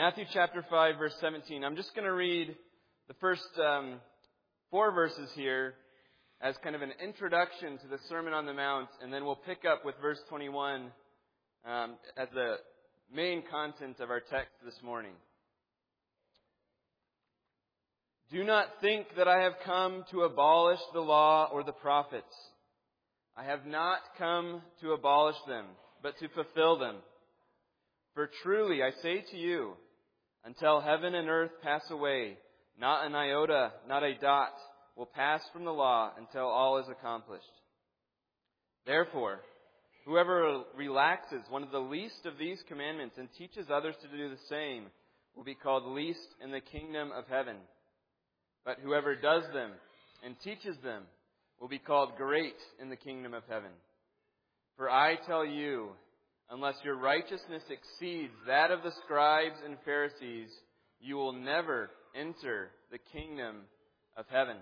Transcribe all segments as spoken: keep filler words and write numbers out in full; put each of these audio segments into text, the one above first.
Matthew chapter five, verse seventeen. I'm just going to read the first um, four verses here as kind of an introduction to the Sermon on the Mount, and then we'll pick up with verse twenty-one um, as the main content of our text this morning. Do not think that I have come to abolish the law or the prophets. I have not come to abolish them, but to fulfill them. For truly I say to you, until heaven and earth pass away, not an iota, not a dot, will pass from the law until all is accomplished. Therefore, whoever relaxes one of the least of these commandments and teaches others to do the same will be called least in the kingdom of heaven. But whoever does them and teaches them will be called great in the kingdom of heaven. For I tell you, unless your righteousness exceeds that of the scribes and Pharisees, you will never enter the kingdom of heaven.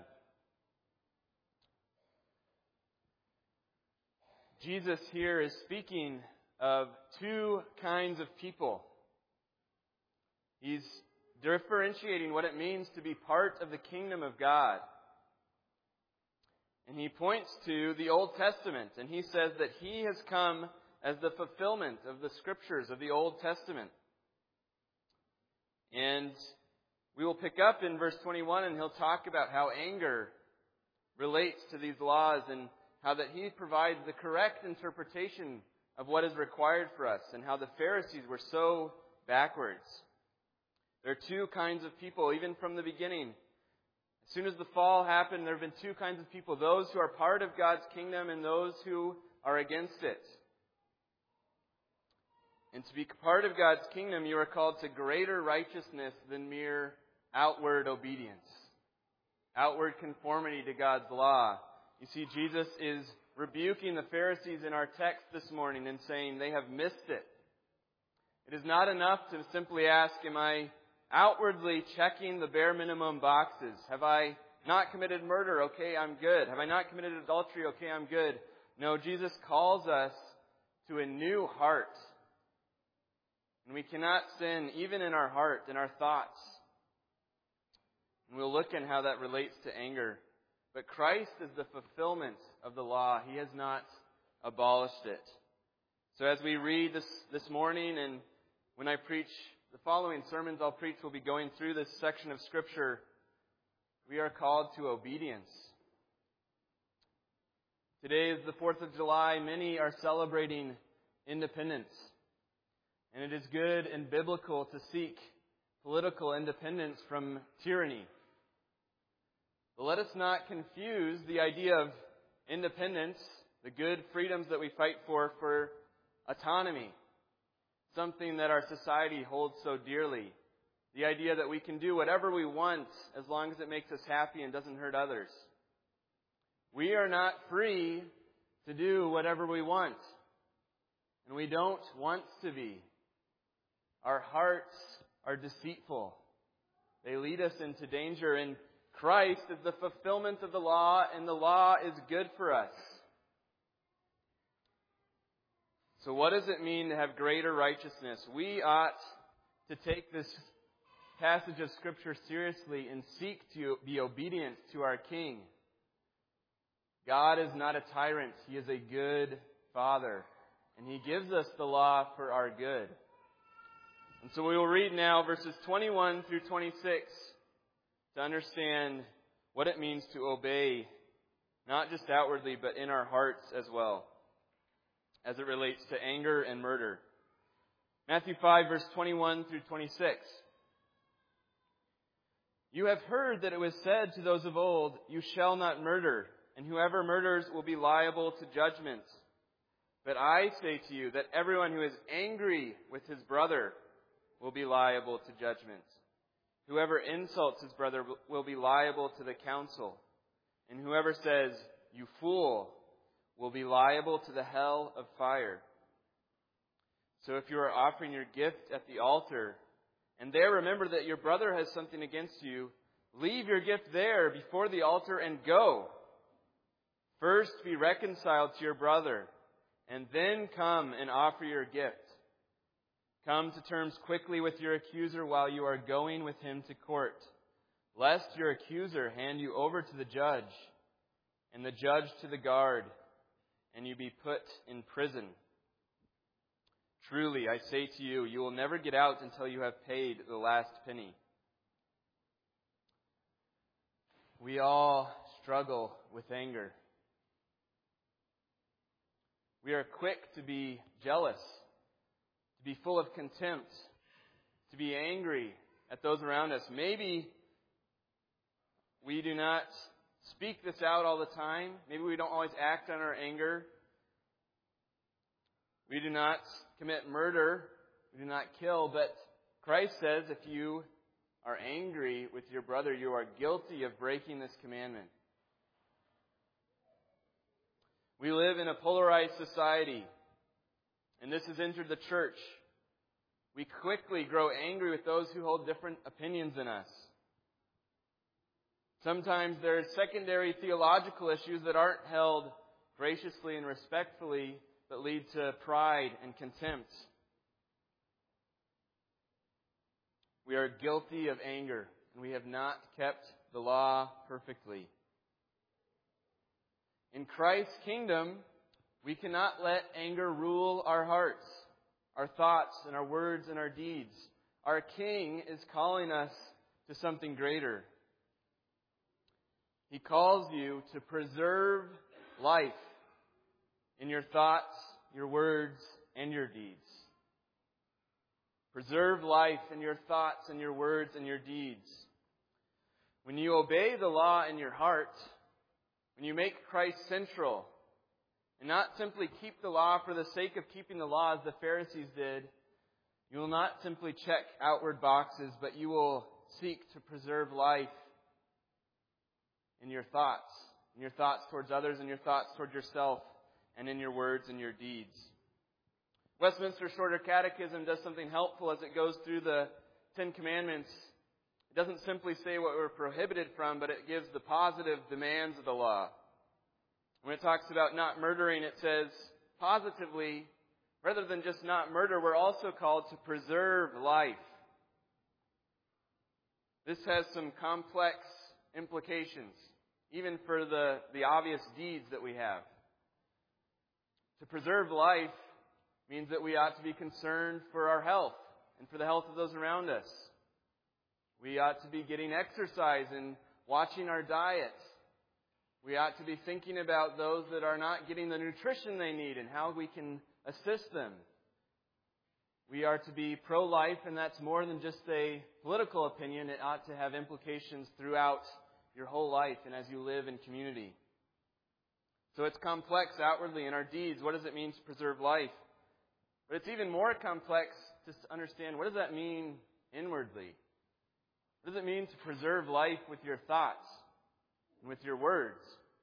Jesus here is speaking of two kinds of people. He's differentiating what it means to be part of the kingdom of God. And he points to the Old Testament, and he says that he has come as the fulfillment of the scriptures of the Old Testament. And we will pick up in verse twenty-one, and he'll talk about how anger relates to these laws and how that he provides the correct interpretation of what is required for us, and how the Pharisees were so backwards. There are two kinds of people, even from the beginning. As soon as the fall happened, there have been two kinds of people, those who are part of God's kingdom and those who are against it. And to be part of God's kingdom, you are called to greater righteousness than mere outward obedience, outward conformity to God's law. You see, Jesus is rebuking the Pharisees in our text this morning and saying they have missed it. It is not enough to simply ask, am I outwardly checking the bare minimum boxes? Have I not committed murder? Okay, I'm good. Have I not committed adultery? Okay, I'm good. No, Jesus calls us to a new heart. And we cannot sin even in our heart, in our thoughts. And we'll look at how that relates to anger. But Christ is the fulfillment of the law. He has not abolished it. So as we read this, this morning, and when I preach the following sermons I'll preach, we'll be going through this section of Scripture. We are called to obedience. Today is the fourth of July. Many are celebrating independence. And it is good and biblical to seek political independence from tyranny. But let us not confuse the idea of independence, the good freedoms that we fight for, for autonomy. Something that our society holds so dearly. The idea that we can do whatever we want as long as it makes us happy and doesn't hurt others. We are not free to do whatever we want. And we don't want to be. Our hearts are deceitful. They lead us into danger, and Christ is the fulfillment of the law, and the law is good for us. So what does it mean to have greater righteousness? We ought to take this passage of Scripture seriously and seek to be obedient to our King. God is not a tyrant. He is a good Father, and He gives us the law for our good. And so we will read now verses twenty-one through twenty-six to understand what it means to obey, not just outwardly, but in our hearts as well, as it relates to anger and murder. Matthew five, verse twenty-one through twenty-six. You have heard that it was said to those of old, you shall not murder, and whoever murders will be liable to judgment. But I say to you that everyone who is angry with his brother will be liable to judgment. Whoever insults his brother will be liable to the council. And whoever says, you fool, will be liable to the hell of fire. So if you are offering your gift at the altar, and there remember that your brother has something against you, leave your gift there before the altar and go. First be reconciled to your brother, and then come and offer your gift. Come to terms quickly with your accuser while you are going with him to court, lest your accuser hand you over to the judge, and the judge to the guard, and you be put in prison. Truly, I say to you, you will never get out until you have paid the last penny. We all struggle with anger. We are quick to be jealous, to be full of contempt, to be angry at those around us. Maybe we do not speak this out all the time. Maybe we don't always act on our anger. We do not commit murder. We do not kill. But Christ says if you are angry with your brother, you are guilty of breaking this commandment. We live in a polarized society, and this has entered the church. We quickly grow angry with those who hold different opinions than us. Sometimes there are secondary theological issues that aren't held graciously and respectfully, but lead to pride and contempt. We are guilty of anger, and we have not kept the law perfectly. In Christ's kingdom, we cannot let anger rule our hearts, our thoughts, and our words and our deeds. Our King is calling us to something greater. He calls you to preserve life in your thoughts, your words, and your deeds. Preserve life in your thoughts and your words and your deeds. When you obey the law in your heart, when you make Christ central, and not simply keep the law for the sake of keeping the law as the Pharisees did, you will not simply check outward boxes, but you will seek to preserve life in your thoughts, in your thoughts towards others, in your thoughts towards yourself, and in your words and your deeds. Westminster Shorter Catechism does something helpful as it goes through the Ten Commandments. It doesn't simply say what we're prohibited from, but it gives the positive demands of the law. When it talks about not murdering, it says positively, rather than just not murder, we're also called to preserve life. This has some complex implications, even for the, the obvious deeds that we have. To preserve life means that we ought to be concerned for our health and for the health of those around us. We ought to be getting exercise and watching our diet. We ought to be thinking about those that are not getting the nutrition they need and how we can assist them. We are to be pro-life, and that's more than just a political opinion. It ought to have implications throughout your whole life and as you live in community. So it's complex outwardly in our deeds. What does it mean to preserve life? But it's even more complex to understand, what does that mean inwardly? What does it mean to preserve life with your thoughts and with your words?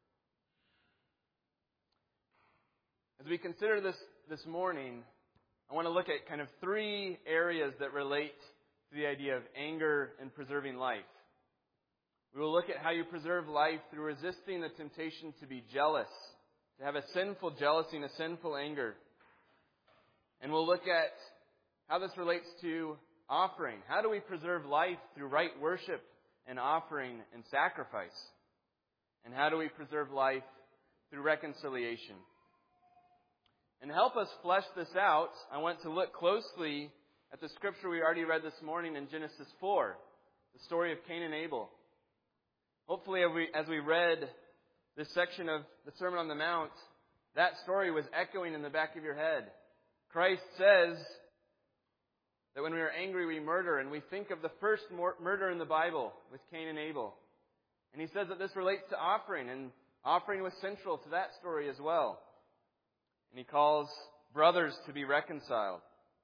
As we consider this this morning, I want to look at kind of three areas that relate to the idea of anger and preserving life. We will look at how you preserve life through resisting the temptation to be jealous, to have a sinful jealousy and a sinful anger. And we'll look at how this relates to offering. How do we preserve life through right worship and offering and sacrifice? And how do we preserve life through reconciliation? And to help us flesh this out, I want to look closely at the scripture we already read this morning in Genesis four, the story of Cain and Abel. Hopefully, as we, as we read this section of the Sermon on the Mount, that story was echoing in the back of your head. Christ says that when we are angry, we murder, and we think of the first murder in the Bible with Cain and Abel. And he says that this relates to offering, and offering was central to that story as well. And he calls brothers to be reconciled.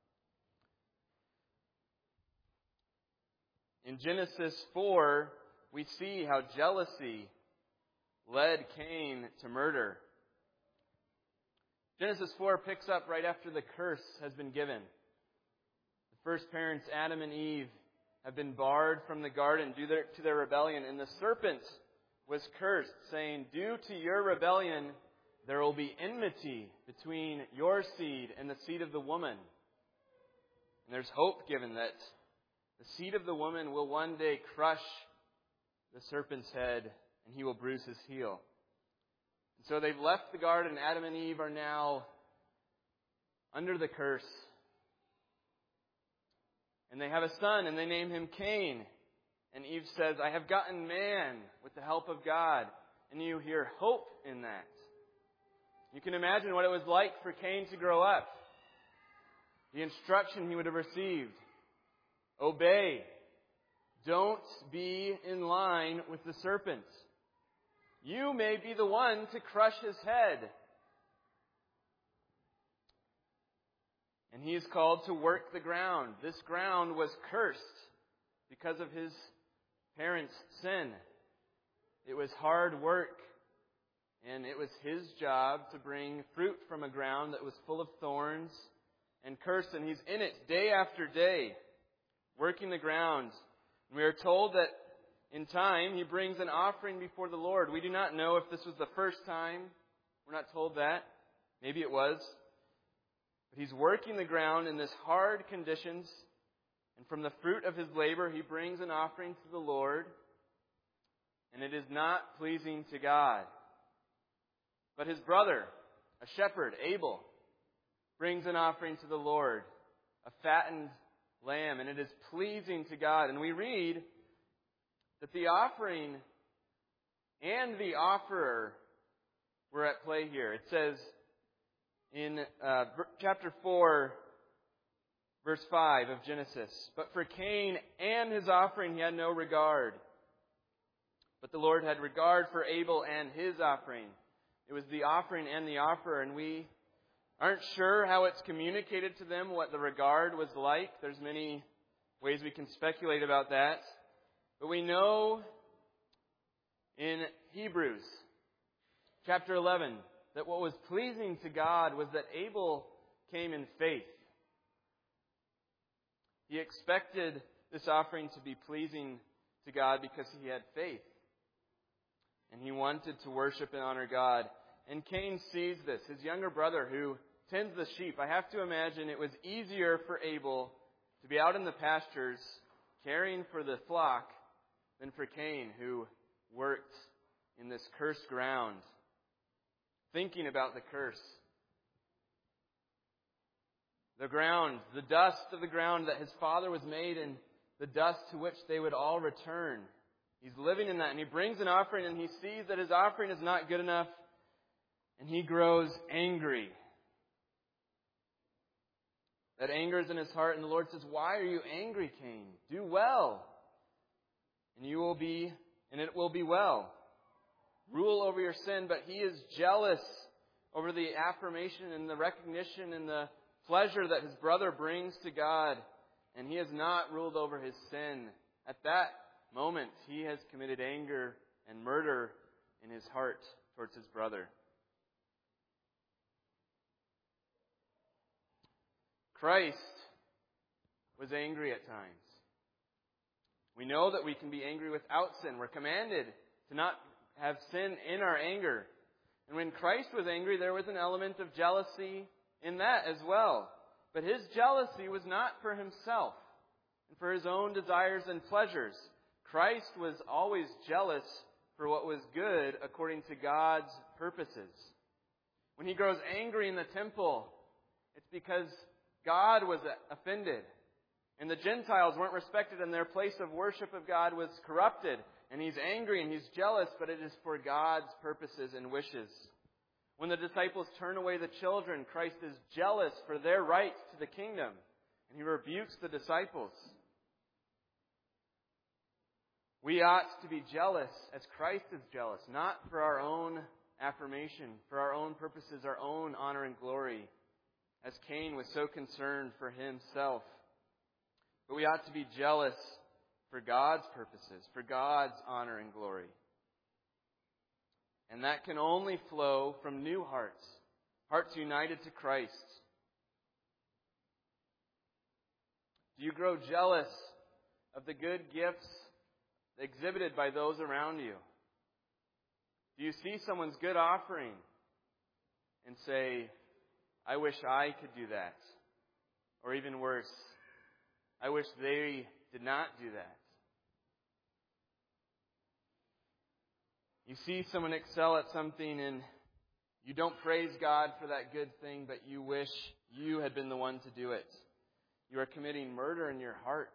In Genesis four, we see how jealousy led Cain to murder. Genesis four picks up right after the curse has been given. The first parents, Adam and Eve, have been barred from the garden due to their rebellion. And the serpent was cursed, saying, "Due to your rebellion, there will be enmity between your seed and the seed of the woman, And there's hope given that the seed of the woman will one day crush the serpent's head, and he will bruise his heel. And so they've left the garden. Adam and Eve are now under the curse. And they have a son, and they name him Cain. And Eve says, I have gotten man with the help of God. And you hear hope in that. You can imagine what it was like for Cain to grow up. The instruction he would have received. Obey. Don't be in line with the serpent. You may be the one to crush his head. And he is called to work the ground. This ground was cursed because of his parents' sin. It was hard work. And it was his job to bring fruit from a ground that was full of thorns and cursed. And he's in it day after day, working the ground. And we are told that in time he brings an offering before the Lord. We do not know if this was the first time. We're not told that. Maybe it was. But he's working the ground in this hard conditions. And from the fruit of his labor, he brings an offering to the Lord. And it is not pleasing to God. But his brother, a shepherd, Abel, brings an offering to the Lord, a fattened lamb, and it is pleasing to God. And we read that the offering and the offerer were at play here. It says in uh, chapter four, verse five of Genesis, but for Cain and his offering he had no regard. But the Lord had regard for Abel and his offering. It was the offering and the offerer, and we aren't sure how it's communicated to them, what the regard was like. There's many ways we can speculate about that. But we know in Hebrews chapter eleven that what was pleasing to God was that Abel came in faith. He expected this offering to be pleasing to God because he had faith. And he wanted to worship and honor God. And Cain sees this. His younger brother who tends the sheep. I have to imagine it was easier for Abel to be out in the pastures caring for the flock than for Cain who worked in this cursed ground, thinking about the curse. The ground, the dust of the ground that his father was made, and the dust to which they would all return. He's living in that, and he brings an offering, and he sees that his offering is not good enough, and he grows angry. That anger is in his heart, and the Lord says, why are you angry, Cain? Do well, and you will be, and it will be well. Rule over your sin, but he is jealous over the affirmation and the recognition and the pleasure that his brother brings to God, and he has not ruled over his sin. At that moment, he has committed anger and murder in his heart towards his brother. Christ was angry at times. We know that we can be angry without sin. We're commanded to not have sin in our anger. And when Christ was angry, there was an element of jealousy in that as well. But his jealousy was not for himself and for his own desires and pleasures. Christ was always jealous for what was good according to God's purposes. When he grows angry in the temple, it's because God was offended. And the Gentiles weren't respected, and their place of worship of God was corrupted. And he's angry and he's jealous, but it is for God's purposes and wishes. When the disciples turn away the children, Christ is jealous for their right to the kingdom. And he rebukes the disciples. We ought to be jealous as Christ is jealous, not for our own affirmation, for our own purposes, our own honor and glory, as Cain was so concerned for himself. But we ought to be jealous for God's purposes, for God's honor and glory. And that can only flow from new hearts, hearts united to Christ. Do you grow jealous of the good gifts exhibited by those around you? Do you see someone's good offering and say, I wish I could do that? Or even worse, I wish they did not do that. You see someone excel at something and you don't praise God for that good thing, but you wish you had been the one to do it. You are committing murder in your heart.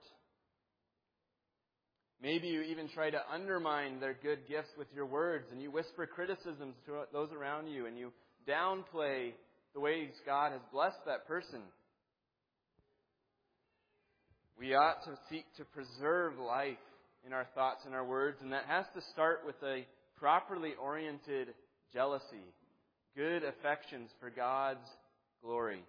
Maybe you even try to undermine their good gifts with your words, and you whisper criticisms to those around you, and you downplay the ways God has blessed that person. We ought to seek to preserve life in our thoughts and our words, and that has to start with a properly oriented jealousy, good affections for God's glory.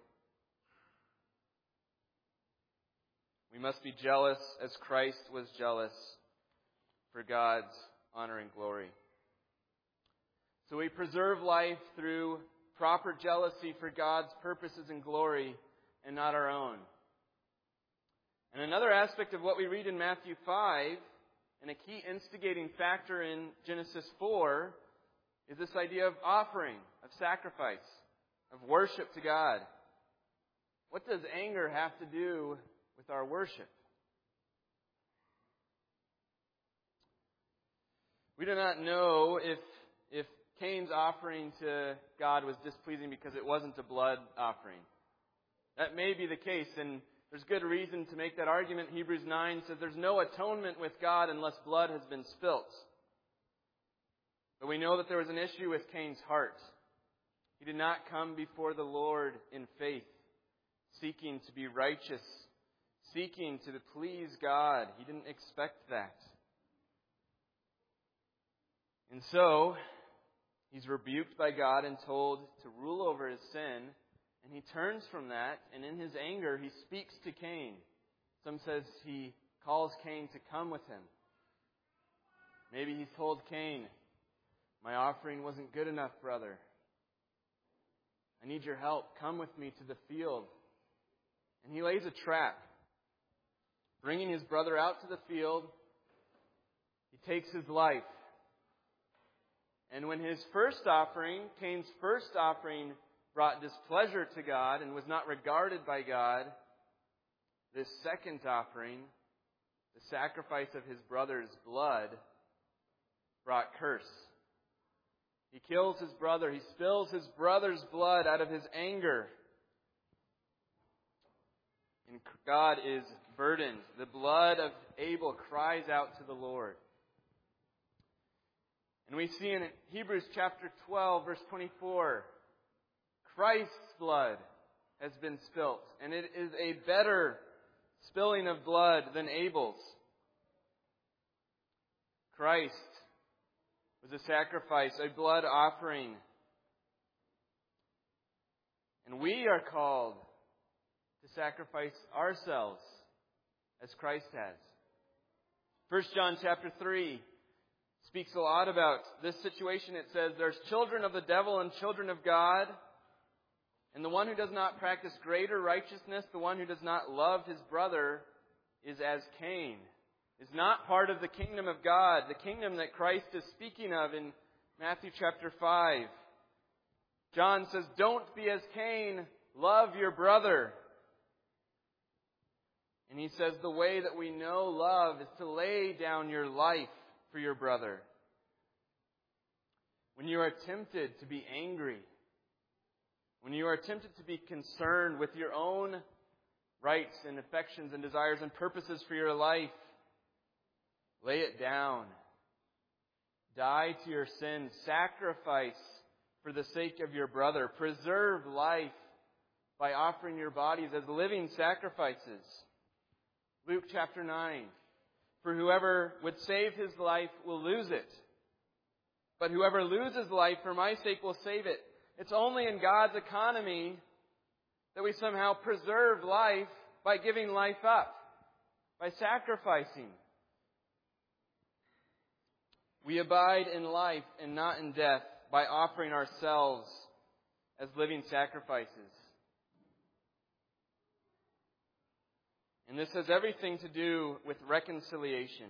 We must be jealous as Christ was jealous for God's honor and glory. So we preserve life through proper jealousy for God's purposes and glory and not our own. And another aspect of what we read in Matthew five, and a key instigating factor in Genesis four, is this idea of offering, of sacrifice, of worship to God. What does anger have to do with our worship? We do not know if if Cain's offering to God was displeasing because it wasn't a blood offering. That may be the case, and there's good reason to make that argument. Hebrews nine says there's no atonement with God unless blood has been spilt. But we know that there was an issue with Cain's heart. He did not come before the Lord in faith, seeking to be righteous, seeking to please God. He didn't expect that. And so, he's rebuked by God and told to rule over his sin. And he turns from that, and in his anger, he speaks to Cain. Some says he calls Cain to come with him. Maybe he's told Cain, my offering wasn't good enough, brother. I need your help. Come with me to the field. And he lays a trap. Bringing his brother out to the field, he takes his life. And when his first offering, Cain's first offering, brought displeasure to God and was not regarded by God, this second offering, the sacrifice of his brother's blood, brought curse. He kills his brother. He spills his brother's blood out of his anger. And God is burdened. The blood of Abel cries out to the Lord. And we see in Hebrews chapter twelve, verse twenty-four, Christ's blood has been spilt, and it is a better spilling of blood than Abel's. Christ was a sacrifice, a blood offering. And we are called to sacrifice ourselves as Christ has. First John chapter three speaks a lot about this situation. It says, there's children of the devil and children of God. And the one who does not practice greater righteousness, the one who does not love his brother, is as Cain, is not part of the kingdom of God, the kingdom that Christ is speaking of in Matthew chapter five. John says, don't be as Cain, love your brother. And he says the way that we know love is to lay down your life for your brother. When you are tempted to be angry, when you are tempted to be concerned with your own rights and affections and desires and purposes for your life, lay it down. Die to your sin. Sacrifice for the sake of your brother. Preserve life by offering your bodies as living sacrifices. Luke chapter nine. For whoever would save his life will lose it. But whoever loses life for my sake will save it. It's only in God's economy that we somehow preserve life by giving life up, by sacrificing. We abide in life and not in death by offering ourselves as living sacrifices. And this has everything to do with reconciliation.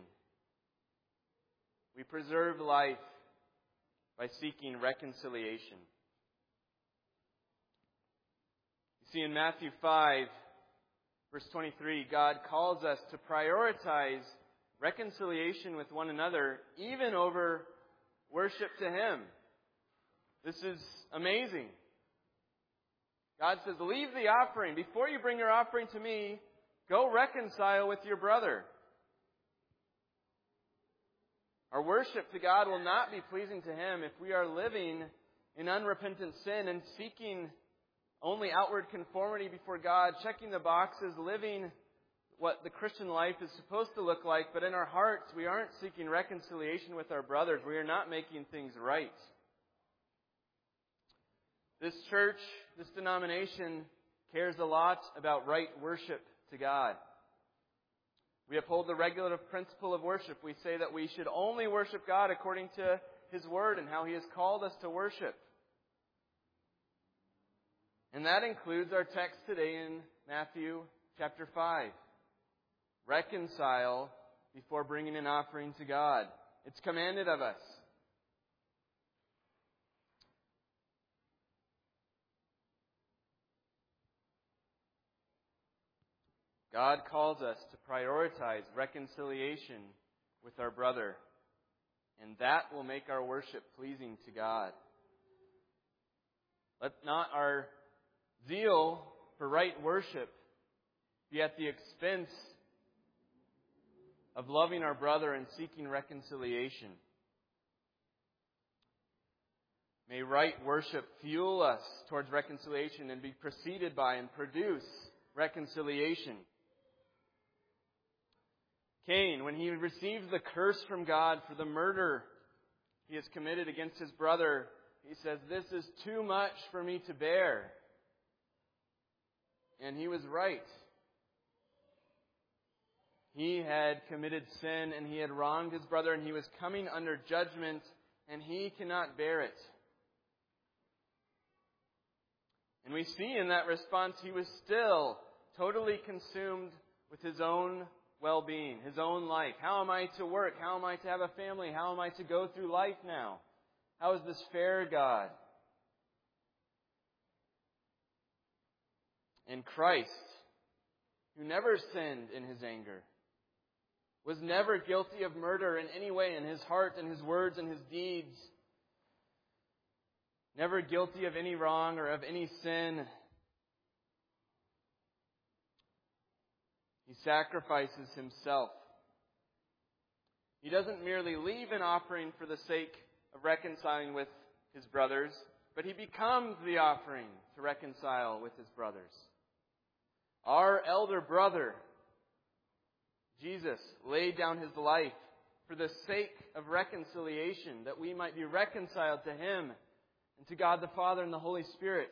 We preserve life by seeking reconciliation. You see, in Matthew five, Verse twenty-three, God calls us to prioritize reconciliation with one another, even over worship to Him. This is amazing. God says, leave the offering. Before you bring your offering to me, go reconcile with your brother. Our worship to God will not be pleasing to Him if we are living in unrepentant sin and seeking only outward conformity before God, checking the boxes, living what the Christian life is supposed to look like, but in our hearts we aren't seeking reconciliation with our brothers. We are not making things right. This church, this denomination, cares a lot about right worship to God. We uphold the regulative principle of worship. We say that we should only worship God according to His Word and how He has called us to worship. And that includes our text today in Matthew chapter five. Reconcile before bringing an offering to God. It's commanded of us. God calls us to prioritize reconciliation with our brother, and that will make our worship pleasing to God. Let not our zeal for right worship be at the expense of loving our brother and seeking reconciliation. May right worship fuel us towards reconciliation and be preceded by and produce reconciliation. Cain, when he receives the curse from God for the murder he has committed against his brother, he says, "This is too much for me to bear." And he was right. He had committed sin and he had wronged his brother and he was coming under judgment and he cannot bear it. And we see in that response he was still totally consumed with his own well-being, his own life. How am I to work? How am I to have a family? How am I to go through life now? How is this fair, God? And Christ, who never sinned in His anger, was never guilty of murder in any way in His heart and His words and His deeds, never guilty of any wrong or of any sin. He sacrifices Himself. He doesn't merely leave an offering for the sake of reconciling with His brothers, but He becomes the offering to reconcile with His brothers. Our elder brother, Jesus, laid down His life for the sake of reconciliation, that we might be reconciled to Him and to God the Father and the Holy Spirit.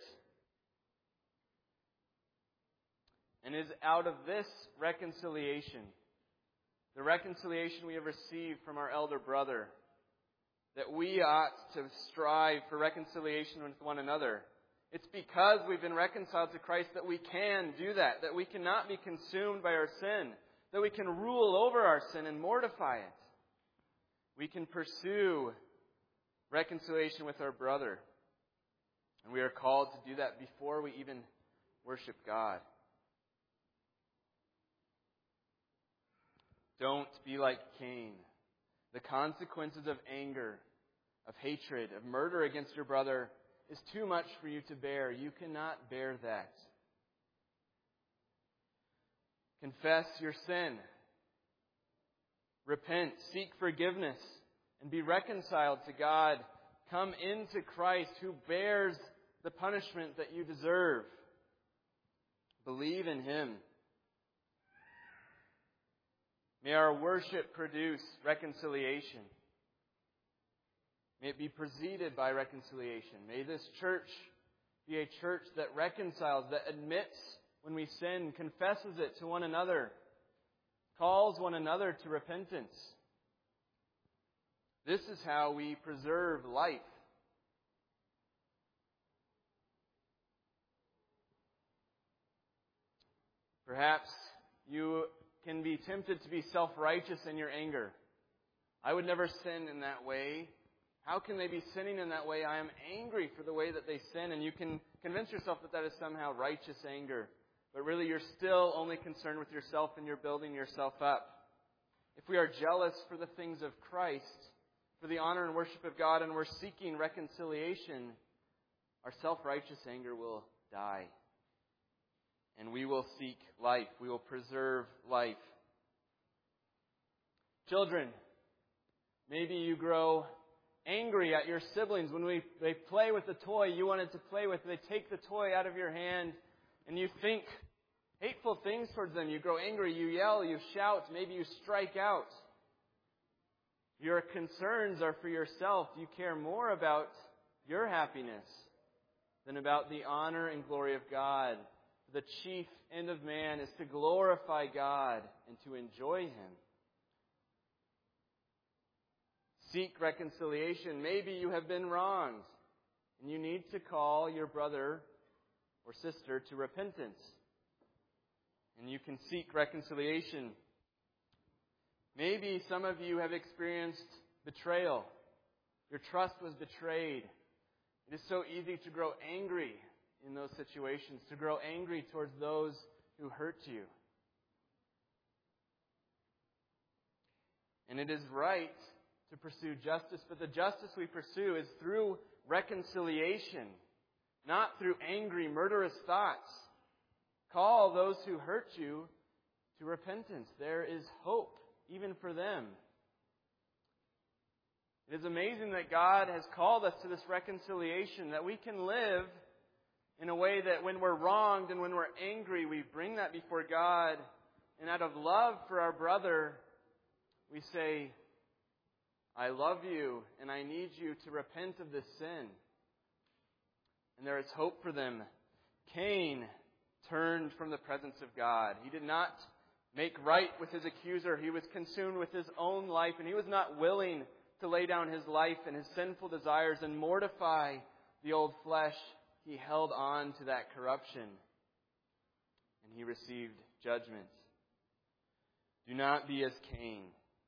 And it is out of this reconciliation, the reconciliation we have received from our elder brother, that we ought to strive for reconciliation with one another. It's because we've been reconciled to Christ that we can do that, that we cannot be consumed by our sin, that we can rule over our sin and mortify it. We can pursue reconciliation with our brother. And we are called to do that before we even worship God. Don't be like Cain. The consequences of anger, of hatred, of murder against your brother is too much for you to bear. You cannot bear that. Confess your sin. Repent. Seek forgiveness. And be reconciled to God. Come into Christ who bears the punishment that you deserve. Believe in Him. May our worship produce reconciliation. May it be preceded by reconciliation. May this church be a church that reconciles, that admits when we sin, confesses it to one another, calls one another to repentance. This is how we preserve life. Perhaps you can be tempted to be self-righteous in your anger. I would never sin in that way. How can they be sinning in that way? I am angry for the way that they sin. And you can convince yourself that that is somehow righteous anger. but really you're still only concerned with yourself and you're building yourself up. If we are jealous for the things of Christ, for the honor and worship of God, and we're seeking reconciliation, our self-righteous anger will die. And we will seek life. We will preserve life. Children, maybe you grow angry at your siblings when we, they play with the toy you wanted to play with. They take the toy out of your hand and you think hateful things towards them. You grow angry, you yell, you shout, maybe you strike out. Your concerns are for yourself. You care more about your happiness than about the honor and glory of God. The chief end of man is to glorify God and to enjoy Him. Seek reconciliation. Maybe you have been wronged and you need to call your brother or sister to repentance. And you can seek reconciliation. Maybe some of you have experienced betrayal. Your trust was betrayed. It is so easy to grow angry in those situations, to grow angry towards those who hurt you. And it is right to pursue justice, but the justice we pursue is through reconciliation, not through angry, murderous thoughts. Call those who hurt you to repentance. There is hope, even for them. It is amazing that God has called us to this reconciliation, that we can live in a way that when we're wronged and when we're angry, we bring that before God. And out of love for our brother, we say, I love you and I need you to repent of this sin. And there is hope for them. Cain turned from the presence of God. He did not make right with his accuser. He was consumed with his own life, and he was not willing to lay down his life and his sinful desires and mortify the old flesh. He held on to that corruption, and he received judgment. Do not be as Cain.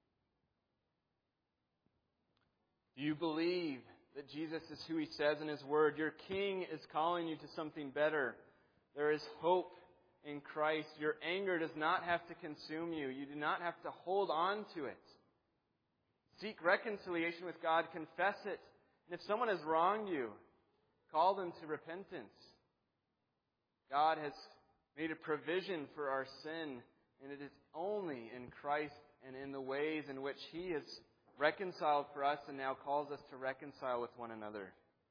Do you believe that Jesus is who He says in His Word? Your King is calling you to something better. There is hope in Christ. Your anger does not have to consume you. You do not have to hold on to it. Seek reconciliation with God. Confess it. And if someone has wronged you, call them to repentance. God has made a provision for our sin, and it is only in Christ and in the ways in which He has reconciled for us and now calls us to reconcile with one another.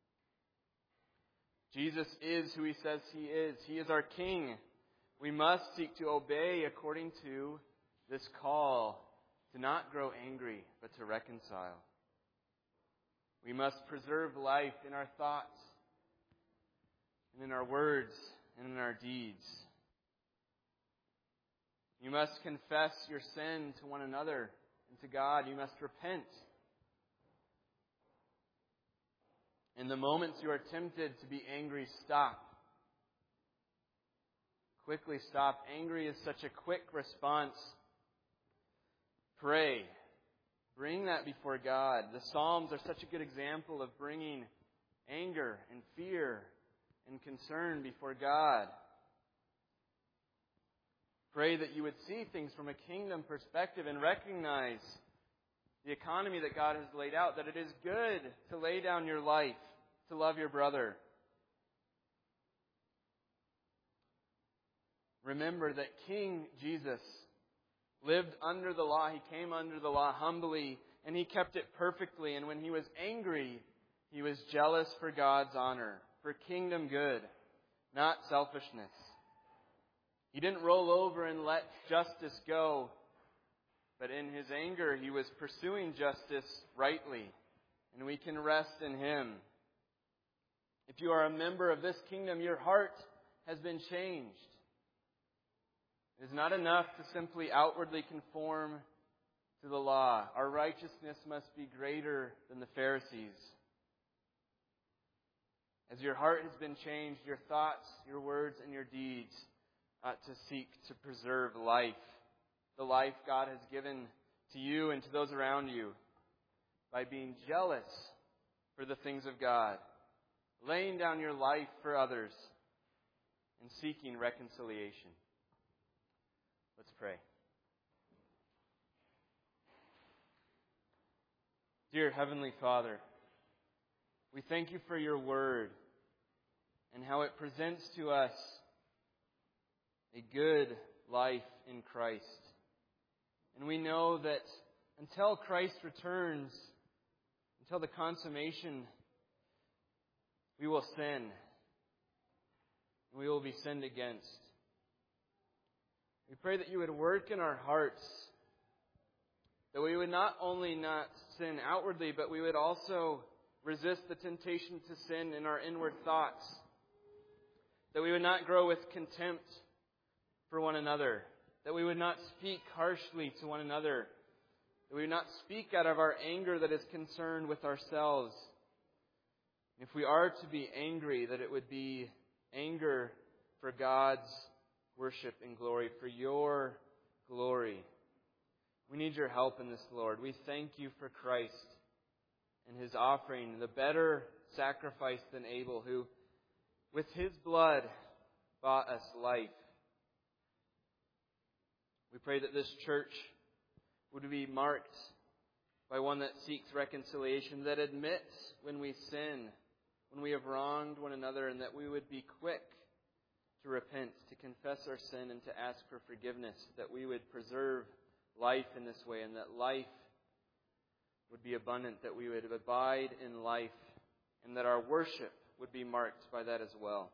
Jesus is who He says He is. He is our King. We must seek to obey according to this call to not grow angry, but to reconcile. We must preserve life in our thoughts, and in our words, and in our deeds. You must confess your sin to one another and to God. You must repent. In the moments you are tempted to be angry, stop. Quickly stop. Angry is such a quick response. Pray. Bring that before God. The Psalms are such a good example of bringing anger and fear and concern before God. Pray that you would see things from a kingdom perspective and recognize the economy that God has laid out, that it is good to lay down your life, to love your brother. Remember that King Jesus lived under the law. He came under the law humbly, and He kept it perfectly. And when He was angry, He was jealous for God's honor, for kingdom good, not selfishness. He didn't roll over and let justice go, but in His anger, He was pursuing justice rightly, and we can rest in Him. If you are a member of this kingdom, your heart has been changed. It is not enough to simply outwardly conform to the law. Our righteousness must be greater than the Pharisees. As your heart has been changed, your thoughts, your words, and your deeds ought to seek to preserve life. The life God has given to you and to those around you by being jealous for the things of God, laying down your life for others, and seeking reconciliation. Let's pray. Dear Heavenly Father, we thank you for your word and how it presents to us a good life in Christ. And we know that until Christ returns, until the consummation, we will sin. And we will be sinned against. We pray that you would work in our hearts, that we would not only not sin outwardly, but we would also resist the temptation to sin in our inward thoughts. That we would not grow with contempt for one another. That we would not speak harshly to one another. That we would not speak out of our anger that is concerned with ourselves. If we are to be angry, that it would be anger for God's worship and glory, for your glory. We need your help in this, Lord. We thank you for Christ and his offering, the better sacrifice than Abel, who with his blood bought us life. We pray that this church would be marked by one that seeks reconciliation, that admits when we sin, when we have wronged one another, and that we would be quick to repent, to confess our sin, and to ask for forgiveness, that we would preserve life in this way, and that life would be abundant, that we would abide in life, and that our worship would be marked by that as well.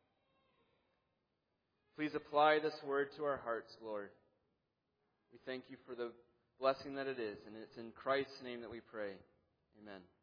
Please apply this word to our hearts, Lord. We thank you for the blessing that it is, and it's in Christ's name that we pray. Amen.